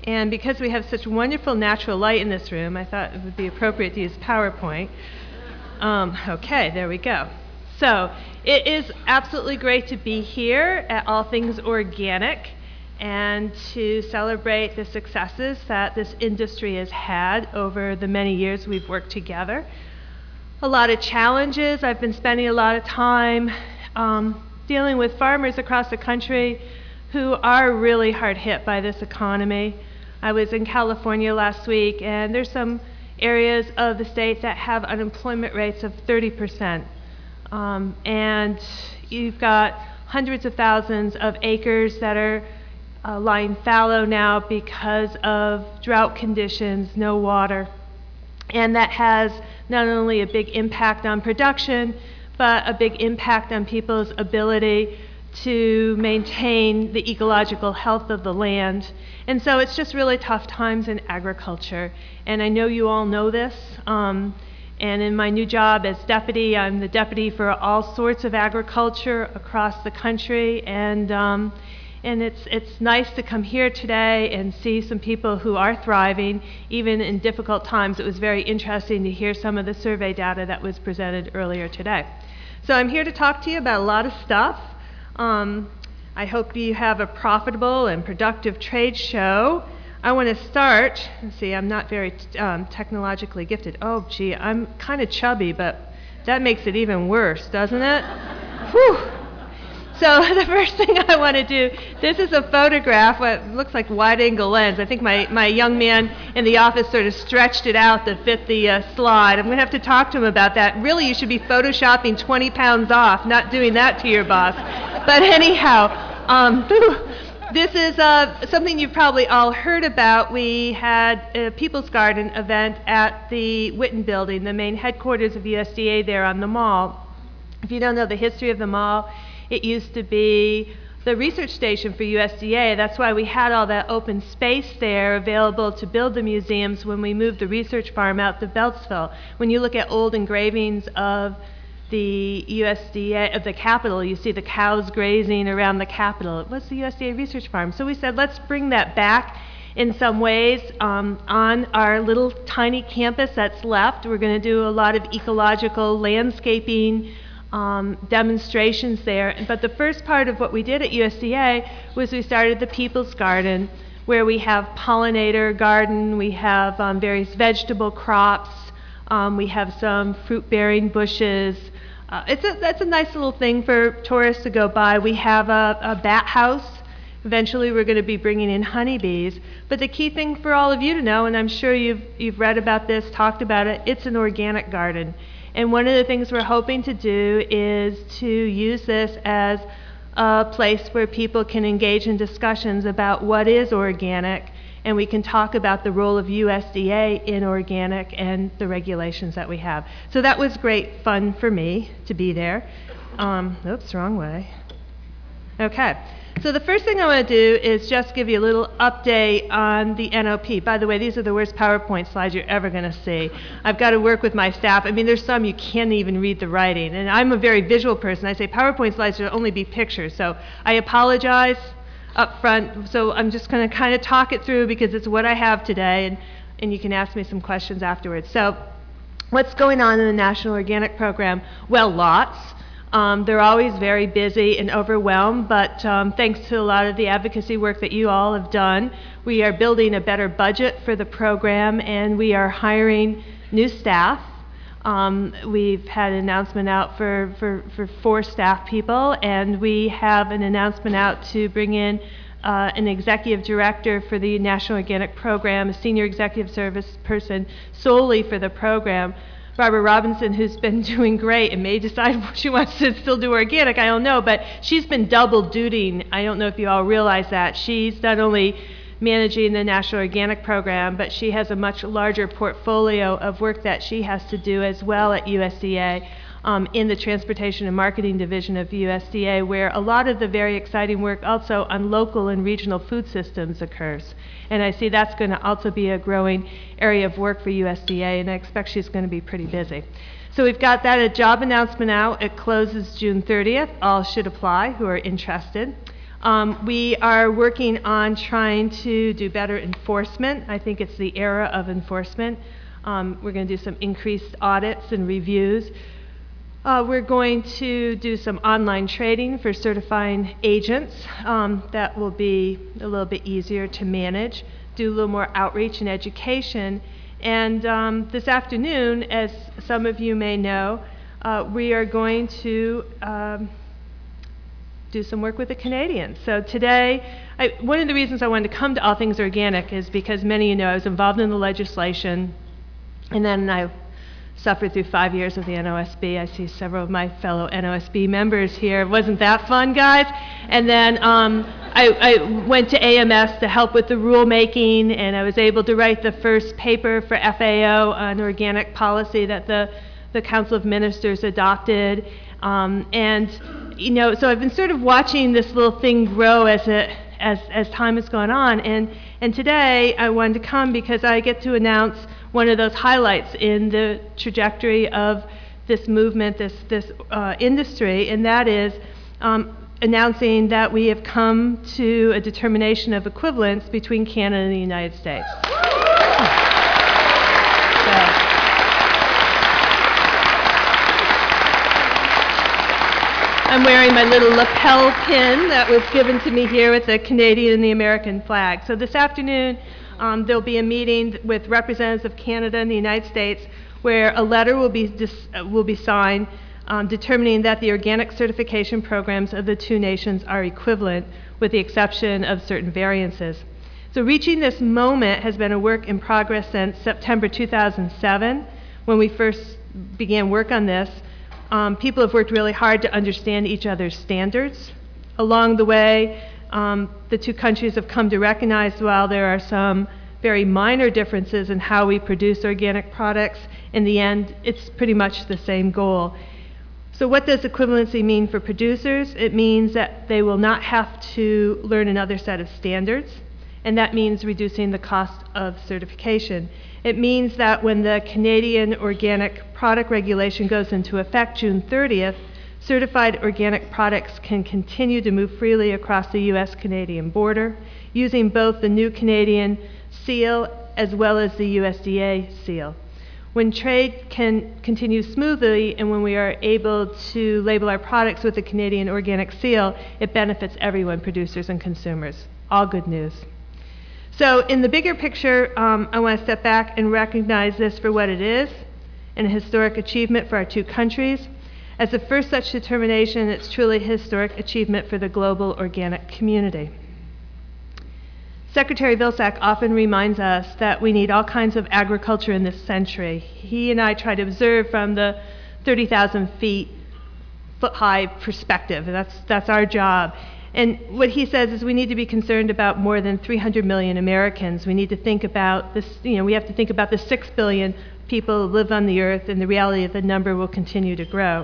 And because we have such wonderful natural light in this room, I thought it would be appropriate to use PowerPoint. Okay, there we go. So it is absolutely great to be here at All Things Organic and to celebrate the successes that this industry has had over the many years we've worked together. A lot of challenges. I've been spending a lot of time dealing with farmers across the country who are really hard hit by this economy. I was in California last week, and there's some areas of the state that have unemployment rates of 30%. And you've got hundreds of thousands of acres that are lying fallow now because of drought conditions, no water. And that has not only a big impact on production, but a big impact on people's ability to maintain the ecological health of the land. And so it's just really tough times in agriculture. And I know you all know this. And in my new job as deputy, I'm the deputy for all sorts of agriculture across the country. And it's nice to come here today and see some people who are thriving, even in difficult times. It was very interesting to hear some of the survey data that was presented earlier today. So I'm here to talk to you about a lot of stuff. I hope you have a profitable and productive trade show. I want to start, let's see, I'm not very technologically gifted. Oh, gee, I'm kind of chubby, but that makes it even worse, doesn't it? Whew. So the first thing I want to do, this is a photograph, what looks like wide-angle lens. I think my young man in the office sort of stretched it out to fit the slide. I'm going to have to talk to him about that. Really, you should be photoshopping 20 pounds off, not doing that to your boss. But anyhow, this is something you've probably all heard about. We had a People's Garden event at the Witten Building, the main headquarters of USDA there on the mall. If you don't know the history of the mall, it used to be the research station for USDA. That's why we had all that open space there available to build the museums when we moved the research farm out to Beltsville. When you look at old engravings of the USDA, of the Capitol, you see the cows grazing around the Capitol. It was the USDA research farm. So we said, let's bring that back in some ways on our little tiny campus that's left. We're going to do a lot of ecological landscaping demonstrations there. But the first part of what we did at USDA was we started the People's Garden, where we have pollinator garden, we have various vegetable crops, we have some fruit-bearing bushes. That's a nice little thing for tourists to go by. We have a bat house. Eventually we're going to be bringing in honeybees. But the key thing for all of you to know, and I'm sure you've read about this, talked about it, it's an organic garden. And one of the things we're hoping to do is to use this as a place where people can engage in discussions about what is organic, and we can talk about the role of USDA in organic and the regulations that we have. So that was great fun for me to be there. Oops, wrong way. Okay. So the first thing I want to do is just give you a little update on the NOP. By the way, these are the worst PowerPoint slides you're ever going to see. I've got to work with my staff. I mean, there's some you can't even read the writing. And I'm a very visual person. I say PowerPoint slides should only be pictures. So I apologize up front. So I'm just going to kind of talk it through because it's what I have today. And you can ask me some questions afterwards. So what's going on in the National Organic Program? Well, lots. They're always very busy and overwhelmed, but thanks to a lot of the advocacy work that you all have done, we are building a better budget for the program, and we are hiring new staff. We've had an announcement out for 4 staff people, and we have an announcement out to bring in an executive director for the National Organic Program, a senior executive service person solely for the program. Barbara Robinson, who's been doing great and may decide she wants to still do organic, I don't know, but she's been double dutying. I don't know if you all realize that. She's not only managing the National Organic Program, but she has a much larger portfolio of work that she has to do as well at USDA in the Transportation and Marketing Division of USDA, where a lot of the very exciting work also on local and regional food systems occurs. And I see that's going to also be a growing area of work for USDA, and I expect she's going to be pretty busy. So we've got that job announcement out. It closes June 30th. All should apply who are interested. We are working on trying to do better enforcement. I think it's the era of enforcement. We're going to do some increased audits and reviews. We're going to do some online training for certifying agents. That will be a little bit easier to manage, do a little more outreach and education. And this afternoon, as some of you may know, we are going to do some work with the Canadians. So today, one of the reasons I wanted to come to All Things Organic is because many of you know I was involved in the legislation, and then I suffered through 5 years of the NOSB. I see several of my fellow NOSB members here. Wasn't that fun, guys? And then I went to AMS to help with the rulemaking, and I was able to write the first paper for FAO on organic policy that the Council of Ministers adopted. And, you know, so I've been sort of watching this little thing grow as time has gone on. And today I wanted to come because I get to announce one of those highlights in the trajectory of this movement, this industry, and that is announcing that we have come to a determination of equivalence between Canada and the United States. I'm wearing my little lapel pin that was given to me here with the Canadian and the American flag. So this afternoon, there'll be a meeting with representatives of Canada and the United States where a letter will be signed determining that the organic certification programs of the two nations are equivalent with the exception of certain variances. So reaching this moment has been a work in progress since September 2007 when we first began work on this. People have worked really hard to understand each other's standards. Along the way, the two countries have come to recognize while there are some very minor differences in how we produce organic products, in the end, it's pretty much the same goal. So what does equivalency mean for producers? It means that they will not have to learn another set of standards, and that means reducing the cost of certification. It means that when the Canadian organic product regulation goes into effect June 30th, certified organic products can continue to move freely across the US-Canadian border using both the new Canadian seal as well as the USDA seal. When trade can continue smoothly and when we are able to label our products with the Canadian organic seal, it benefits everyone, producers and consumers. All good news. So in the bigger picture, I want to step back and recognize this for what it is, and a historic achievement for our two countries. As the first such determination, it's truly a historic achievement for the global organic community. Secretary Vilsack often reminds us that we need all kinds of agriculture in this century. He and I try to observe from the 30,000 foot high perspective, and that's our job. And what he says is we need to be concerned about more than 300 million Americans. We need to think about this, we have to think about the 6 billion people who live on the earth, and the reality that the number will continue to grow.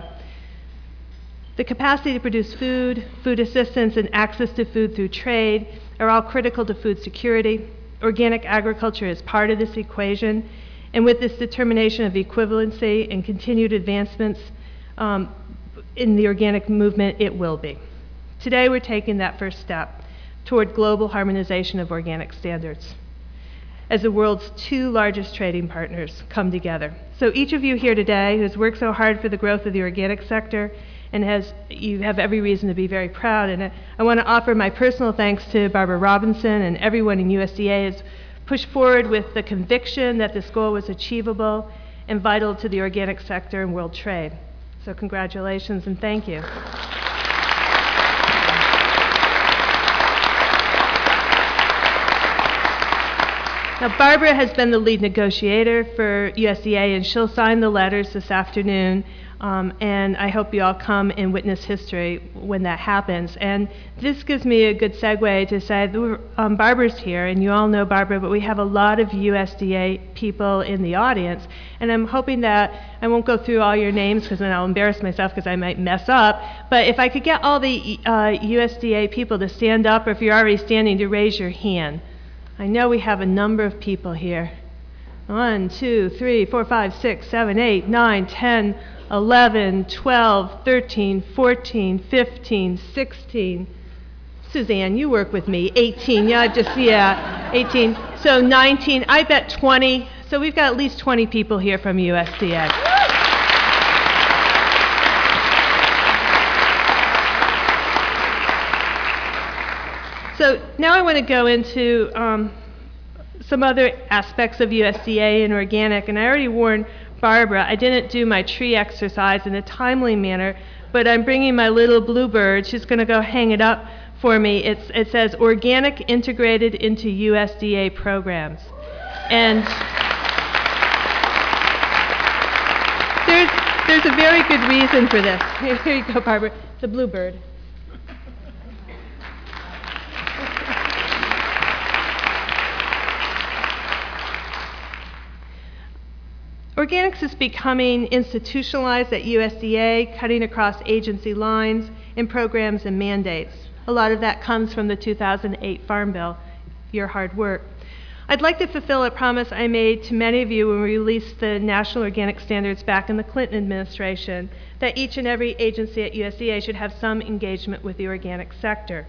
The capacity to produce food, food assistance, and access to food through trade are all critical to food security. Organic agriculture is part of this equation, and with this determination of equivalency and continued advancements in the organic movement, it will be. Today, we're taking that first step toward global harmonization of organic standards as the world's two largest trading partners come together. So each of you here today who has worked so hard for the growth of the organic sector and you have every reason to be very proud. And I want to offer my personal thanks to Barbara Robinson and everyone in USDA who's pushed forward with the conviction that this goal was achievable and vital to the organic sector and world trade. So congratulations and thank you. Now, Barbara has been the lead negotiator for USDA, and she'll sign the letters this afternoon, and I hope you all come and witness history when that happens. And this gives me a good segue to say Barbara's here, and you all know Barbara, but we have a lot of USDA people in the audience, and I'm hoping that I won't go through all your names because then I'll embarrass myself because I might mess up, but if I could get all the USDA people to stand up, or if you're already standing, to raise your hand. I know we have a number of people here. 1, 2, 3, 4, 5, 6, 7, 8, 9, 10, 11, 12, 13, 14, 15, 16, Suzanne, you work with me. 18, yeah, 18. So 19, I bet 20. So we've got at least 20 people here from USDA. So now I want to go into some other aspects of USDA and organic, and I already warned Barbara, I didn't do my tree exercise in a timely manner, but I'm bringing my little bluebird. She's going to go hang it up for me. It says organic integrated into USDA programs. And there's a very good reason for this. Here you go, Barbara, the bluebird. Organics is becoming institutionalized at USDA, cutting across agency lines in programs and mandates. A lot of that comes from the 2008 Farm Bill, your hard work. I'd like to fulfill a promise I made to many of you when we released the National Organic Standards back in the Clinton administration, that each and every agency at USDA should have some engagement with the organic sector.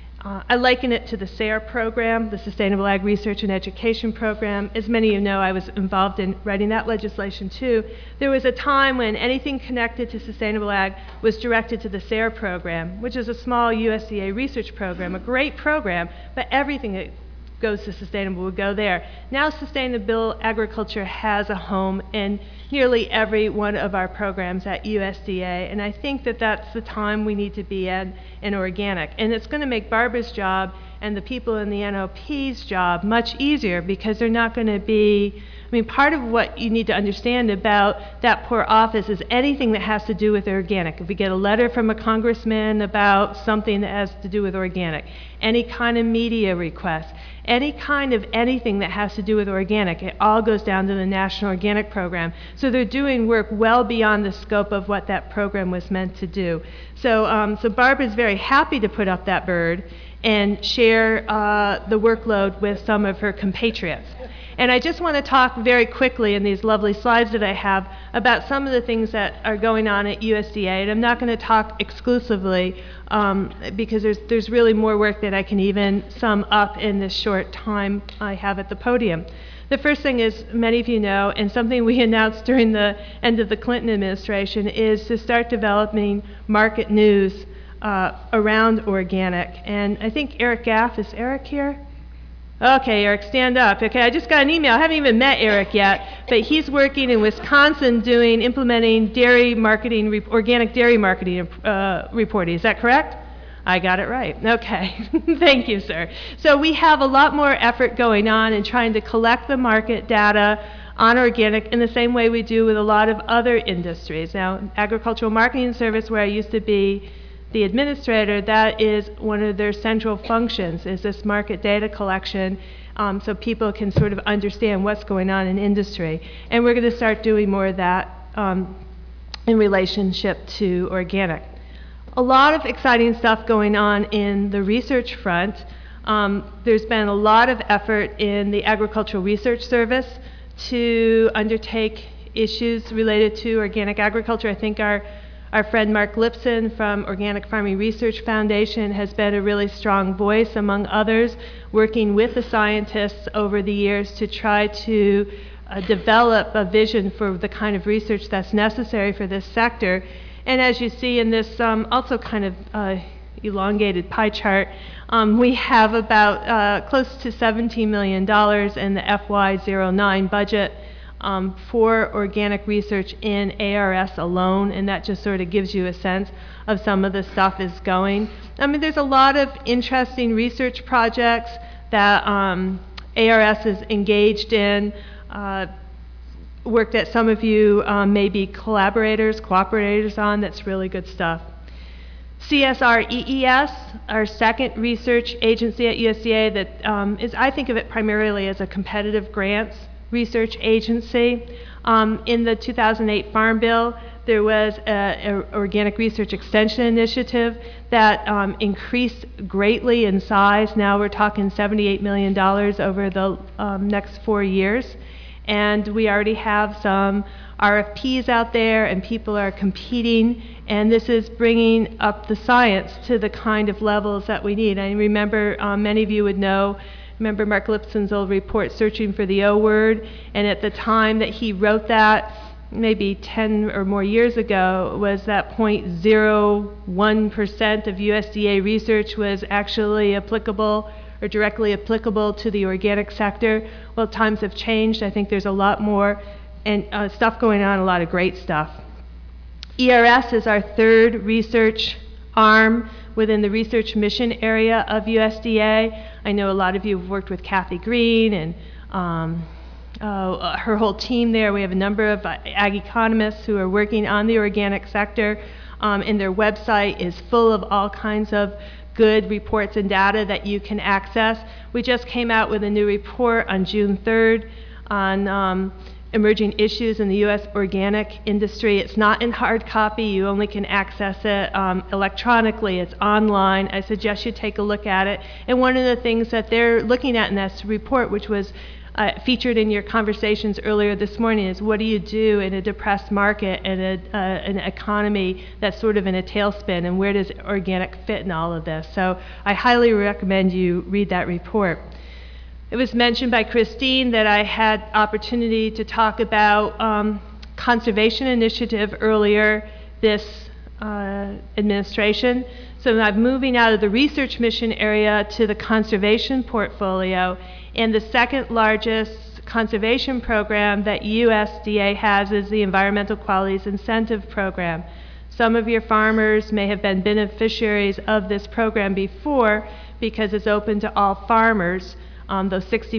I liken it to the SARE program, the Sustainable Ag Research and Education Program. As many of you know, I was involved in writing that legislation too. There was a time when anything connected to sustainable ag was directed to the SARE program, which is a small USDA research program, a great program, but everything that goes to sustainable would go there. Now sustainable agriculture has a home in nearly every one of our programs at USDA, and I think that that's the time we need to be in organic. And it's going to make Barbara's job and the people in the NOP's job much easier, because they're not going to be, I mean, part of what you need to understand about that poor office is anything that has to do with organic. If we get a letter from a congressman about something that has to do with organic, any kind of media request, any kind of anything that has to do with organic, it all goes down to the National Organic Program. So they're doing work well beyond the scope of what that program was meant to do. So, so Barbara's very happy to put up that bird and share the workload with some of her compatriots. And I just want to talk very quickly in these lovely slides that I have about some of the things that are going on at USDA. And I'm not going to talk exclusively because there's really more work that I can even sum up in this short time I have at the podium. The first thing is, many of you know, and something we announced during the end of the Clinton administration, is to start developing market news around organic. And I think Eric Gaff, is Eric here? Okay, Eric, stand up. Okay, I just got an email. I haven't even met Eric yet, but he's working in Wisconsin implementing dairy marketing, organic dairy marketing reporting. Is that correct? I got it right. Okay, thank you, sir. So we have a lot more effort going on in trying to collect the market data on organic in the same way we do with a lot of other industries. Now, Agricultural Marketing Service, where I used to be the administrator, that is one of their central functions, is this market data collection, so people can sort of understand what's going on in industry. And we're going to start doing more of that in relationship to organic. A lot of exciting stuff going on in the research front. There's been a lot of effort in the Agricultural Research Service to undertake issues related to organic agriculture. I think our friend Mark Lipson from Organic Farming Research Foundation has been a really strong voice, among others, working with the scientists over the years to try to develop a vision for the kind of research that's necessary for this sector. And as you see in this also kind of elongated pie chart, we have about close to $17 million in the FY09 budget for organic research in ARS alone, and that just sort of gives you a sense of some of the stuff is going. I mean, there's a lot of interesting research projects that ARS is engaged in, work that some of you may be cooperators on. That's really good stuff. CSREES, our second research agency at USDA that is, I think of it primarily as a competitive grants research agency. In the 2008 Farm Bill, there was an organic research extension initiative that increased greatly in size. Now we're talking $78 million over the next 4 years. and we already have some RFPs out there, and people are competing, and this is bringing up the science to the kind of levels that we need. I remember many of you would know, remember Mark Lipson's old report, Searching for the O Word, and at the time that he wrote that, maybe 10 or more years ago, was that 0.01% of USDA research was actually applicable or directly applicable to the organic sector. Well, times have changed. I think there's a lot more and stuff going on, a lot of great stuff. ERS is our third research arm within the research mission area of USDA. I know a lot of you have worked with Kathy Green and her whole team there. We have a number of ag economists who are working on the organic sector, and their website is full of all kinds of good reports and data that you can access. We just came out with a new report on June 3rd on emerging issues in the U.S. organic industry. It's not in hard copy. You only can access it electronically. It's online. I suggest you take a look at it. And one of the things that they're looking at in this report, which was featured in your conversations earlier this morning, is what do you do in a depressed market and an economy that's sort of in a tailspin, and where does organic fit in all of this? So I highly recommend you read that report. It was mentioned by Christine that I had opportunity to talk about conservation initiative earlier this administration. So I'm moving out of the research mission area to the conservation portfolio. And the second largest conservation program that USDA has is the Environmental Qualities Incentive Program. Some of your farmers may have been beneficiaries of this program before because it's open to all farmers, though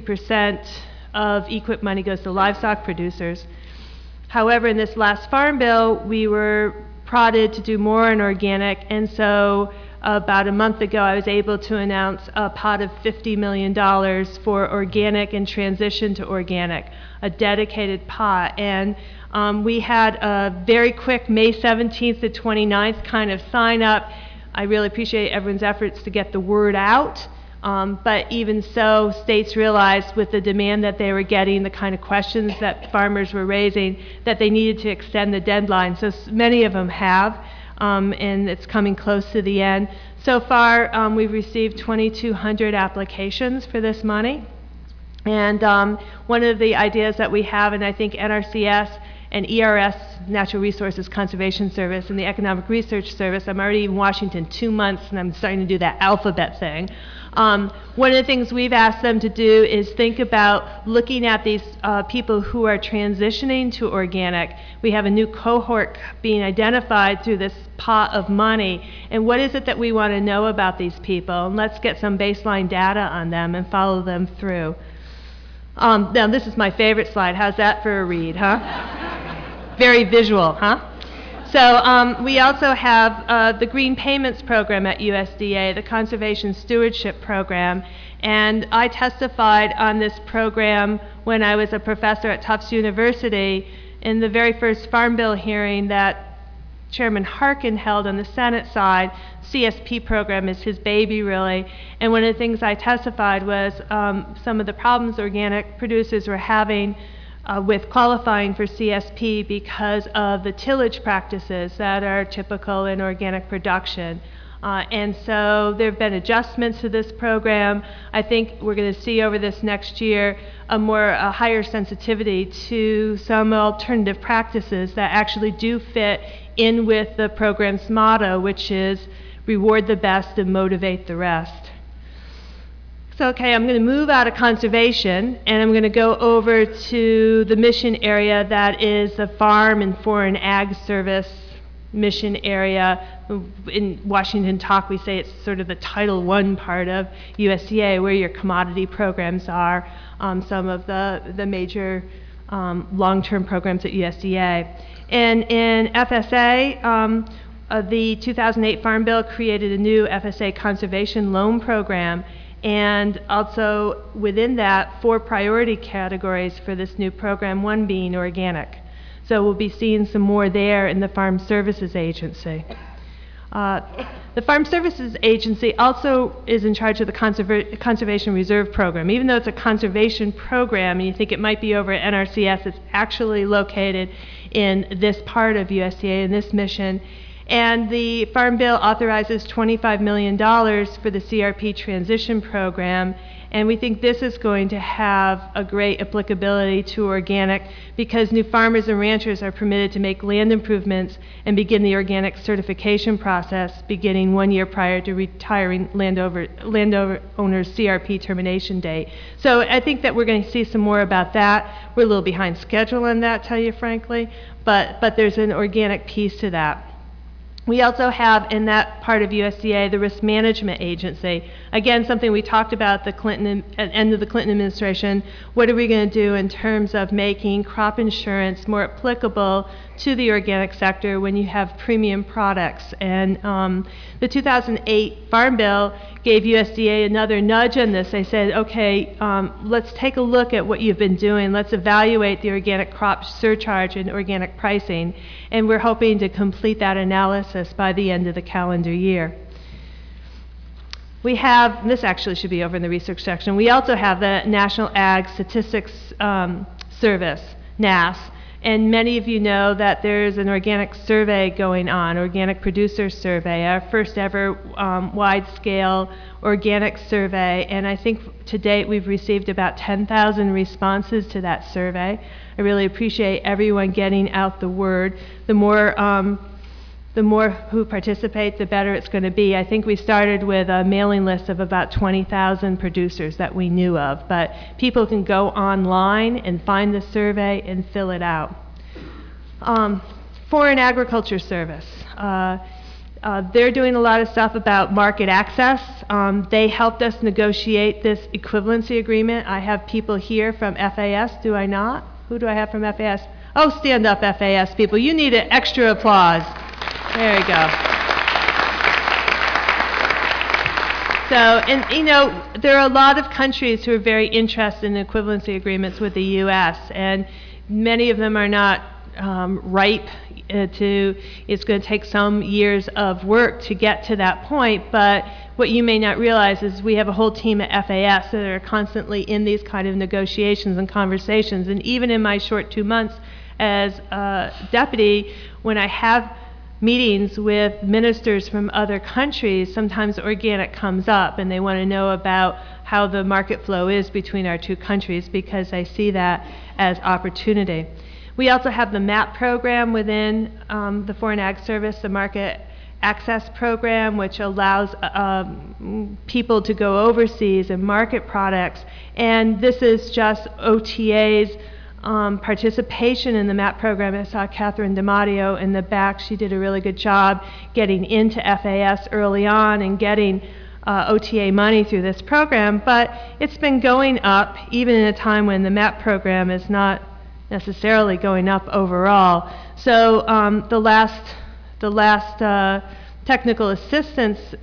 60% of EQIP money goes to livestock producers. However, in this last Farm Bill, we were prodded to do more in organic, and so about a month ago I was able to announce a pot of $50 million for organic and transition to organic, a dedicated pot. And we had a very quick May 17th to 29th kind of sign up. I really appreciate everyone's efforts to get the word out. But even so, states realized with the demand that they were getting, the kind of questions that farmers were raising, that they needed to extend the deadline. So many of them have, and it's coming close to the end. So far, we've received 2,200 applications for this money. And one of the ideas that we have, and I think NRCS and ERS, Natural Resources Conservation Service, and the Economic Research Service, I'm already in Washington 2 months, and I'm starting to do that alphabet thing. One of the things we've asked them to do is think about looking at these people who are transitioning to organic. We have a new cohort being identified through this pot of money, and what is it that we want to know about these people? And let's get some baseline data on them and follow them through. Now this is my favorite slide. How's that for a read, huh? Very visual, huh? So we also have the Green Payments Program at USDA, the Conservation Stewardship Program, and I testified on this program when I was a professor at Tufts University in the very first Farm Bill hearing that Chairman Harkin held on the Senate side. CSP program is his baby, really, and one of the things I testified was some of the problems organic producers were having with qualifying for CSP because of the tillage practices that are typical in organic production. And so there have been adjustments to this program. I think we're going to see over this next year a higher sensitivity to some alternative practices that actually do fit in with the program's motto, which is reward the best and motivate the rest. So, okay, I'm going to move out of conservation, and I'm going to go over to the mission area that is the Farm and Foreign Ag Service mission area. In Washington talk, we say it's sort of the Title I part of USDA, where your commodity programs are, some of the major long-term programs at USDA. And in FSA, the 2008 Farm Bill created a new FSA conservation loan program, and also within that, 4 priority categories for this new program, one being organic. So we'll be seeing some more there in the Farm Services Agency. The Farm Services Agency also is in charge of the Conservation Reserve Program. Even though it's a conservation program and you think it might be over at NRCS, it's actually located in this part of USDA, in this mission. And the Farm Bill authorizes $25 million for the CRP transition program. And we think this is going to have a great applicability to organic because new farmers and ranchers are permitted to make land improvements and begin the organic certification process beginning 1 year prior to retiring landowner's CRP termination date. So I think that we're going to see some more about that. We're a little behind schedule on that, tell you frankly, but there's an organic piece to that. We also have in that part of USDA the Risk Management Agency. Again, something we talked about at the end of the Clinton administration. What are we going to do in terms of making crop insurance more applicable to the organic sector when you have premium products? And the 2008 Farm Bill gave USDA another nudge on this. They said, okay, let's take a look at what you've been doing. Let's evaluate the organic crop surcharge and organic pricing. And we're hoping to complete that analysis by the end of the calendar year. We have, this actually should be over in the research section, we also have the National Ag Statistics Service, NASS. And many of you know that there's an organic survey going on, organic producer survey, our first ever wide-scale organic survey. And I think to date we've received about 10,000 responses to that survey. I really appreciate everyone getting out the word. The more who participate, the better it's going to be. I think we started with a mailing list of about 20,000 producers that we knew of, but people can go online and find the survey and fill it out. Foreign Agriculture Service. They're doing a lot of stuff about market access. They helped us negotiate this equivalency agreement. I have people here from FAS, do I not? Who do I have from FAS? Oh, stand up, FAS people. You need an extra applause. There you go. So, and you know, there are a lot of countries who are very interested in equivalency agreements with the U.S., and many of them are not ripe it's going to take some years of work to get to that point, but what you may not realize is we have a whole team at FAS that are constantly in these kind of negotiations and conversations, and even in my short 2 months as deputy, when I have meetings with ministers from other countries, sometimes organic comes up and they want to know about how the market flow is between our two countries because I see that as opportunity. We also have the MAP program within the Foreign Ag Service, the Market Access Program, which allows people to go overseas and market products. And this is just OTA's participation in the MAP program. I saw Catherine DiMatteo in the back. She did a really good job getting into FAS early on and getting OTA money through this program. But it's been going up even in a time when the MAP program is not necessarily going up overall. So the last technical assistance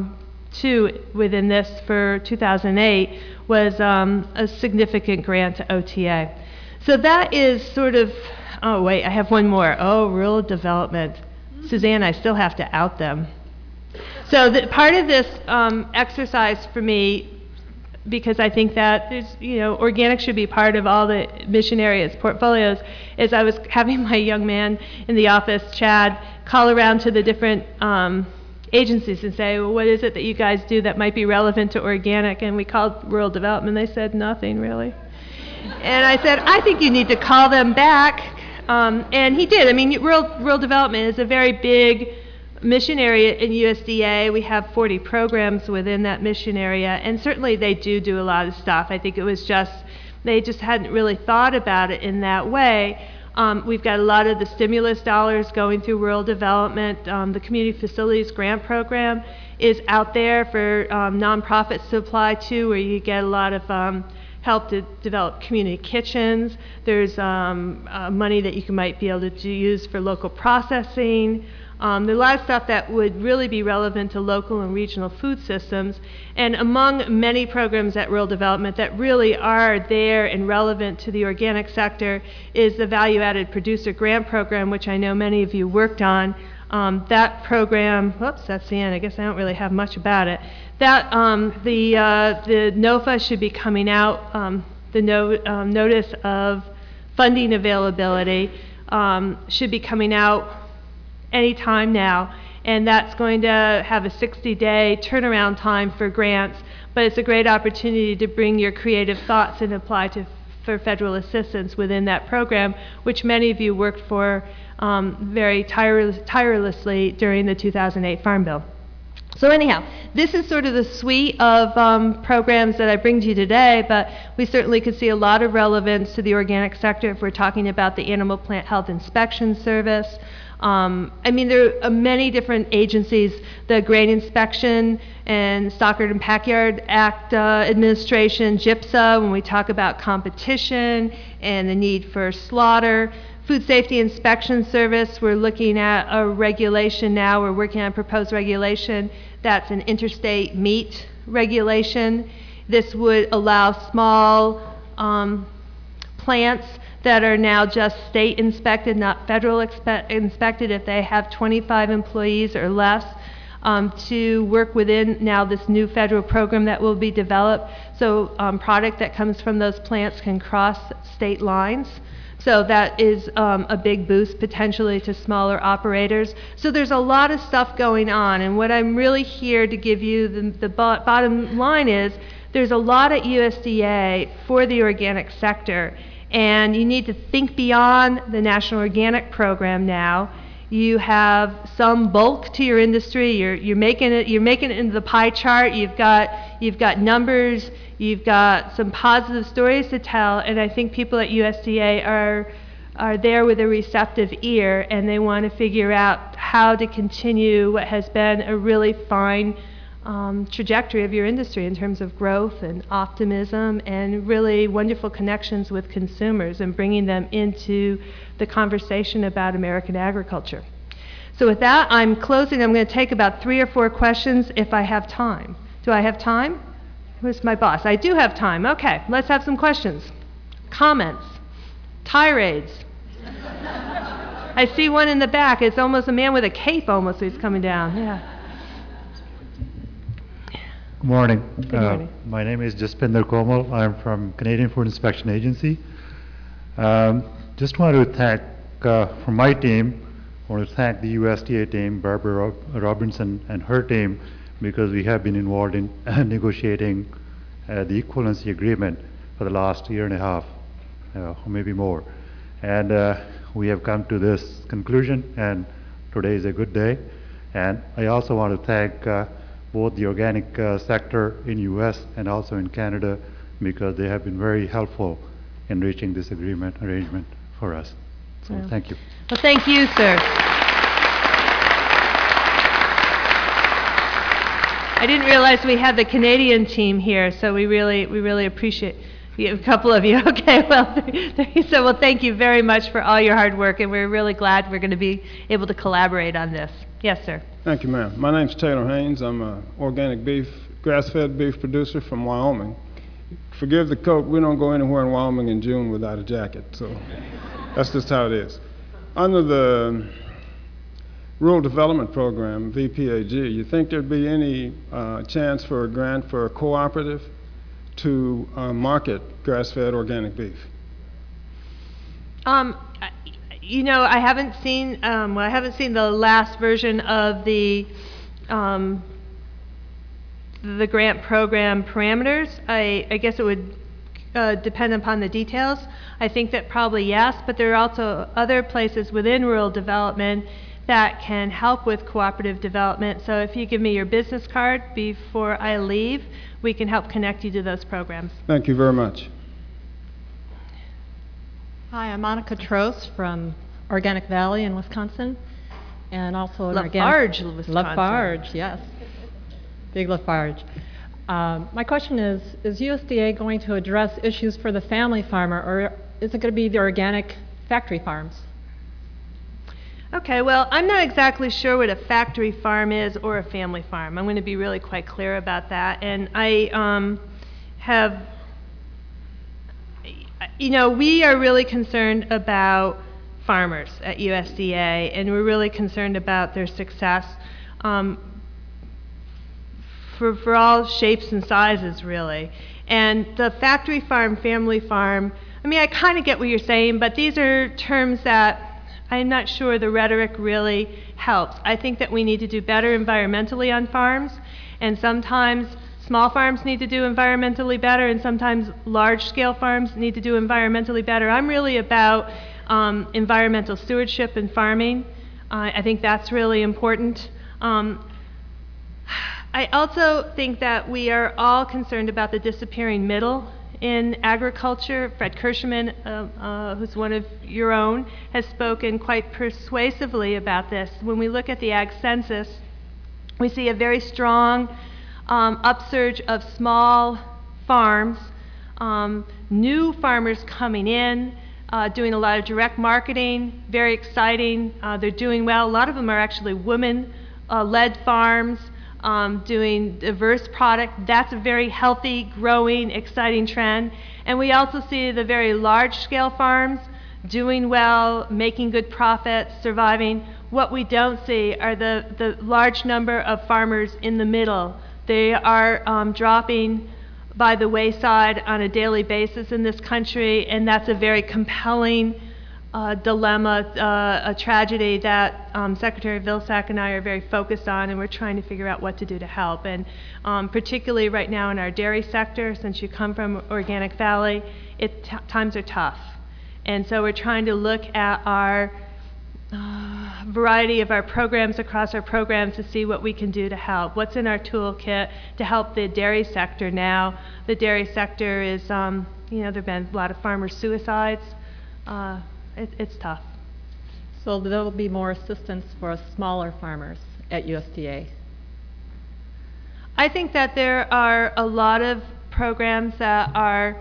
within this for 2008 was a significant grant to OTA. So that is sort of, oh wait, I have one more. Oh, rural development. Suzanne, I still have to out them. So part of this exercise for me, because I think that there's, organic should be part of all the mission areas portfolios, is I was having my young man in the office, Chad, call around to the different agencies and say, well, what is it that you guys do that might be relevant to organic? And we called rural development. They said, nothing really. And I said, I think you need to call them back. And he did. I mean, rural development is a very big mission area in USDA. We have 40 programs within that mission area, and certainly they do a lot of stuff. I think it was just, they just hadn't really thought about it in that way. We've got a lot of the stimulus dollars going through rural development. The Community Facilities Grant Program is out there for nonprofits to apply to, where you get a lot of help to develop community kitchens. There's money that you might be able to use for local processing. There's a lot of stuff that would really be relevant to local and regional food systems. And among many programs at Rural Development that really are there and relevant to the organic sector is the Value Added Producer Grant Program, which I know many of you worked on. That program, whoops, that's the end. I guess I don't really have much about it. That the NOFA should be coming out. The notice of funding availability should be coming out anytime now, and that's going to have a 60-day turnaround time for grants, but it's a great opportunity to bring your creative thoughts and apply for federal assistance within that program, which many of you worked for very tirelessly during the 2008 Farm Bill. So anyhow, this is sort of the suite of programs that I bring to you today, but we certainly could see a lot of relevance to the organic sector if we're talking about the Animal Plant Health Inspection Service. I mean, there are many different agencies, the Grain Inspection and Stockyard and Packyard Act Administration, GIPSA, when we talk about competition and the need for slaughter. Food Safety Inspection Service, we're looking at a regulation now. We're working on a proposed regulation that's an interstate meat regulation. This would allow small plants that are now just state inspected, not federal inspected, if they have 25 employees or less, to work within now this new federal program that will be developed. So product that comes from those plants can cross state lines. So that is a big boost potentially to smaller operators. So there's a lot of stuff going on, and what I'm really here to give you the bottom line is there's a lot at USDA for the organic sector, and you need to think beyond the National Organic Program now. You have some bulk to your industry. You're making it into the pie chart. You've got numbers. You've got some positive stories to tell, and I think people at USDA are there with a receptive ear, and they want to figure out how to continue what has been a really fine trajectory of your industry in terms of growth and optimism and really wonderful connections with consumers and bringing them into the conversation about American agriculture. So with that, I'm closing. I'm going to take about 3 or 4 questions if I have time. Do I have time? Who's my boss? I do have time. Okay, let's have some questions. Comments? Tirades? I see one in the back. It's almost a man with a cape almost who's coming down. Yeah. Good morning. Good morning. My name is Jaspinder Komal. I'm from Canadian Food Inspection Agency. Just wanted to thank, from my team, I want to thank the USDA team, Barbara Robinson and her team, because we have been involved in negotiating the equivalency agreement for the last year and a half, or maybe more. And we have come to this conclusion, and today is a good day. And I also want to thank both the organic sector in US and also in Canada, because they have been very helpful in reaching this arrangement for us. So thank you. Well, thank you, sir. I didn't realize we had the Canadian team here, so we really appreciate a couple of you. Okay, well, so well, thank you very much for all your hard work, and we're really glad we're going to be able to collaborate on this. Yes, sir. Thank you, ma'am. My name's Taylor Haynes. I'm an organic beef, grass-fed beef producer from Wyoming. Forgive the coat, we don't go anywhere in Wyoming in June without a jacket, so that's just how it is. Under the Rural Development Program, VPAG, you think there'd be any chance for a grant for a cooperative to market grass-fed organic beef? You know, I haven't seen the last version of the grant program parameters. I guess it would depend upon the details. I think that probably yes, but there are also other places within rural development that can help with cooperative development. So if you give me your business card before I leave, we can help connect you to those programs. Thank you very much. Hi, I'm Monica Trost from Organic Valley in Wisconsin, and also an Lafarge, Wisconsin. Lafarge, yes. Big Lafarge. My question is USDA going to address issues for the family farmer, or is it going to be the organic factory farms? Okay, well, I'm not exactly sure what a factory farm is or a family farm. I'm going to be really quite clear about that. And I you know, we are really concerned about farmers at USDA, and we're really concerned about their success for all shapes and sizes, really. And the factory farm, family farm, I mean, I kind of get what you're saying, but these are terms that I'm not sure the rhetoric really helps. I think that we need to do better environmentally on farms, and sometimes small farms need to do environmentally better, and sometimes large-scale farms need to do environmentally better. I'm really about environmental stewardship in farming. I think that's really important. I also think that we are all concerned about the disappearing middle in agriculture. Fred Kirschman, who's one of your own, has spoken quite persuasively about this. When we look at the ag census, we see a very strong upsurge of small farms, new farmers coming in, doing a lot of direct marketing, very exciting. They're doing well. A lot of them are actually women-led farms, doing diverse product. That's a very healthy, growing, exciting trend. And we also see the very large-scale farms doing well, making good profits, surviving. What we don't see are the large number of farmers in the middle. They are dropping by the wayside on a daily basis in this country, and that's a very compelling dilemma, a tragedy that Secretary Vilsack and I are very focused on, and we're trying to figure out what to do to help. And particularly right now in our dairy sector, since you come from Organic Valley, times are tough. And so we're trying to look at our variety of our programs across our programs to see what we can do to help. What's in our toolkit to help the dairy sector now? The dairy sector is, you know, there have been a lot of farmer suicides. It's tough. So there will be more assistance for smaller farmers at USDA? I think that there are a lot of programs that are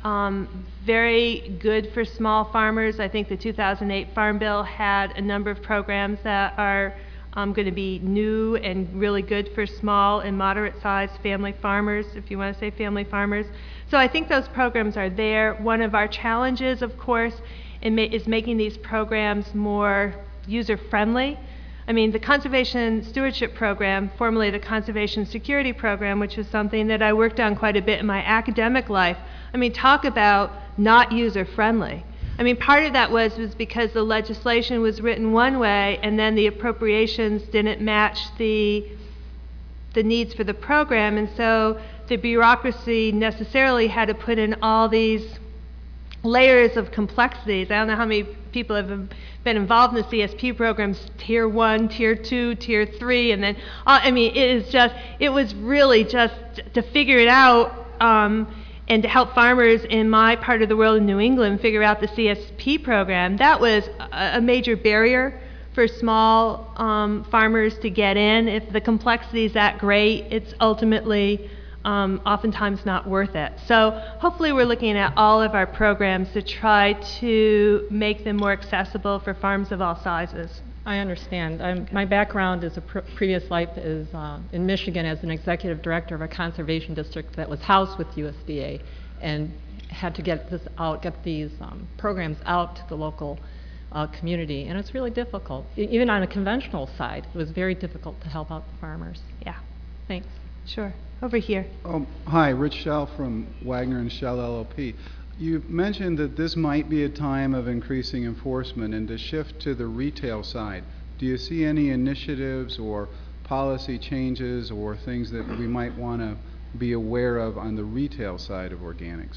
very good for small farmers. I think the 2008 Farm Bill had a number of programs that are going to be new and really good for small and moderate-sized family farmers, if you want to say family farmers. So I think those programs are there. One of our challenges, of course, is making these programs more user-friendly. I mean, the Conservation Stewardship Program, formerly the Conservation Security Program, which was something that I worked on quite a bit in my academic life. I mean, talk about not user-friendly. I mean, part of that was because the legislation was written one way, and then the appropriations didn't match the needs for the program, and so the bureaucracy necessarily had to put in all these layers of complexities. I don't know how many people have been involved in the CSP programs, Tier 1, Tier 2, Tier 3, and then, I mean, it was really just to figure it out and to help farmers in my part of the world in New England figure out the CSP program. That was a major barrier for small farmers to get in. If the complexity is that great, it's ultimately oftentimes not worth it. So hopefully we're looking at all of our programs to try to make them more accessible for farms of all sizes. I understand. My background is a previous life is in Michigan as an executive director of a conservation district that was housed with USDA, and had to get this out, get these programs out to the local community, and it's really difficult. Even on a conventional side, it was very difficult to help out the farmers. Yeah. Thanks. Sure. Over here. Hi, Rich Schell from Wagner and Schell LLP. You mentioned that this might be a time of increasing enforcement and to shift to the retail side. Do you see any initiatives or policy changes or things that we might want to be aware of on the retail side of organics?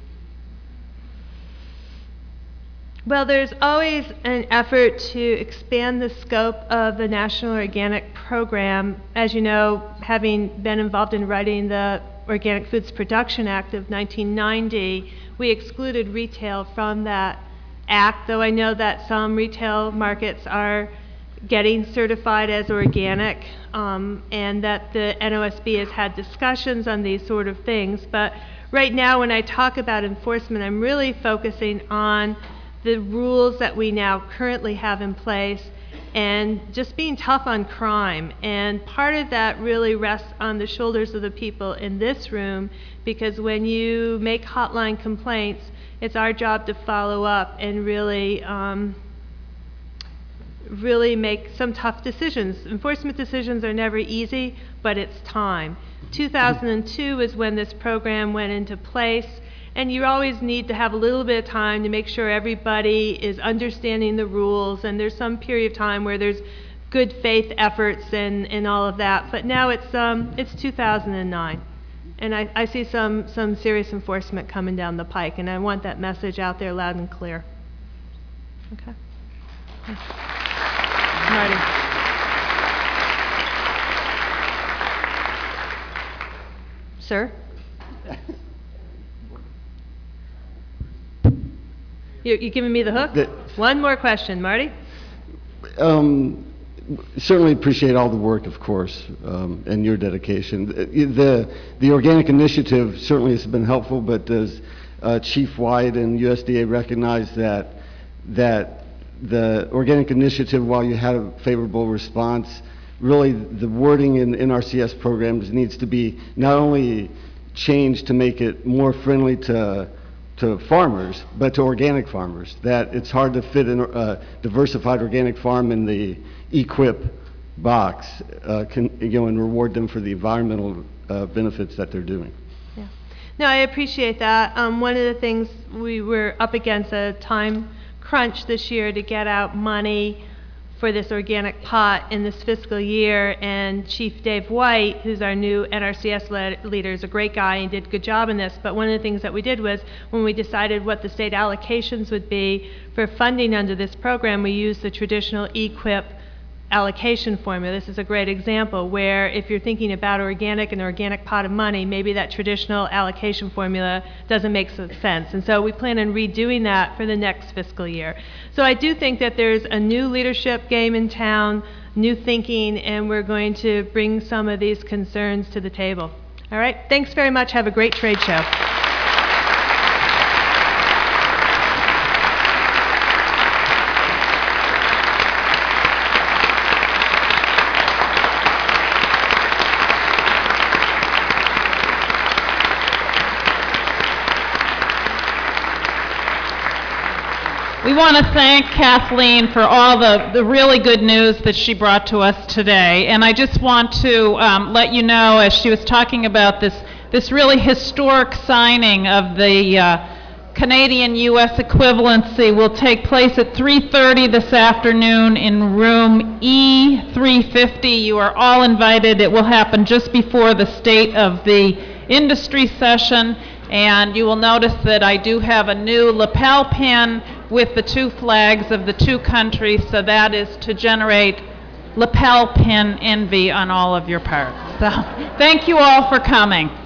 Well, there's always an effort to expand the scope of the National Organic Program. As you know, having been involved in writing the Organic Foods Production Act of 1990, we excluded retail from that act, though I know that some retail markets are getting certified as organic, and that the NOSB has had discussions on these sort of things. But right now, when I talk about enforcement, I'm really focusing on the rules that we now currently have in place and just being tough on crime. And part of that really rests on the shoulders of the people in this room, because when you make hotline complaints, it's our job to follow up and really really make some tough decisions. Enforcement decisions are never easy, but it's time. 2002 is when this program went into place, and you always need to have a little bit of time to make sure everybody is understanding the rules, and there's some period of time where there's good faith efforts and all of that. But now it's 2009, and I see some serious enforcement coming down the pike, and I want that message out there loud and clear. Okay. Marty. Sir? You giving me the hook? One more question, Marty. Certainly appreciate all the work, of course, and your dedication. The organic initiative certainly has been helpful, but does Chief White and USDA recognize that the organic initiative, while you had a favorable response, really the wording in NRCS programs needs to be not only changed to make it more friendly to farmers, but to organic farmers, that it's hard to fit a diversified organic farm in the EQIP box, and reward them for the environmental benefits that they're doing. Yeah. No, I appreciate that. One of the things, we were up against a time crunch this year to get out money for this organic pot in this fiscal year, and Chief Dave White, who's our new NRCS leader, is a great guy and did a good job in this. But one of the things that we did was, when we decided what the state allocations would be for funding under this program, we used the traditional EQIP allocation formula. This is a great example where if you're thinking about an organic pot of money, maybe that traditional allocation formula doesn't make sense. And so we plan on redoing that for the next fiscal year. So I do think that there's a new leadership game in town, new thinking, and we're going to bring some of these concerns to the table. All right, thanks very much. Have a great trade show. We want to thank Kathleen for all the really good news that she brought to us today. And I just want to let you know, as she was talking about this really historic signing of the Canadian-U.S. equivalency will take place at 3:30 this afternoon in room E350. You are all invited. It will happen just before the State of the Industry session. And you will notice that I do have a new lapel pin with the two flags of the two countries, so that is to generate lapel pin envy on all of your parts. So thank you all for coming.